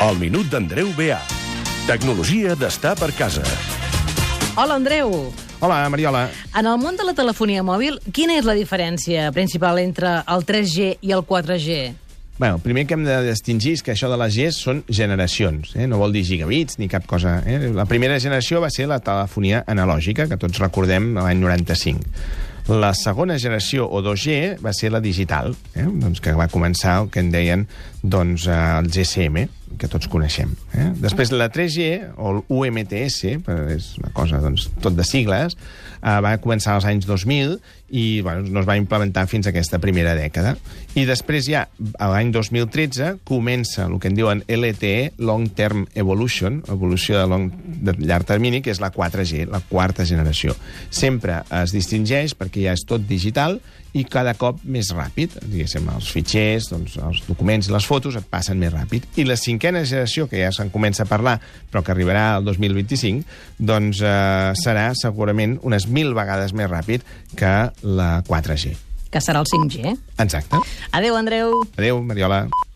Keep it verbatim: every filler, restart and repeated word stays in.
El minut d'Andreu Beà. Tecnologia d'estar per casa. Hola, Andreu. Hola, Mariola. En el món de la telefonia mòbil, quina és la diferència principal entre el tres G i el quatre G? Bé, el primer que hem de distingir és que això de les Gs són generacions, eh? No vol dir gigabits ni cap cosa. Eh? La primera generació va ser la telefonia analògica, que tots recordem l'any noranta-cinc. La segona generació, o dos G, va ser la digital, eh? doncs que va començar el que en deien doncs, el G S M, que tots coneixem. Eh? Després la tres G, o l'U M T S, és una cosa doncs, tot de sigles, eh, va començar als anys dos mil i bueno, no es va implementar fins a aquesta primera dècada. I després ja, a l'any dos mil tretze, comença el que en diuen L T E, Long Term Evolution, evolució de, long, de llarg termini, que és la quatre G, la quarta generació. Sempre es distingeix perquè ja és tot digital i cada cop més ràpid. Diguéssim, els fitxers, doncs, els documents i les fotos et passen més ràpid. I la cinquena generació, que ja se'n comença a parlar, però que arribarà al dos mil vint-i-cinc, doncs eh, serà segurament unes mil vegades més ràpid que la quatre G. Que serà el cinc G. Exacte. Adéu, Andreu. Adéu, Mariola.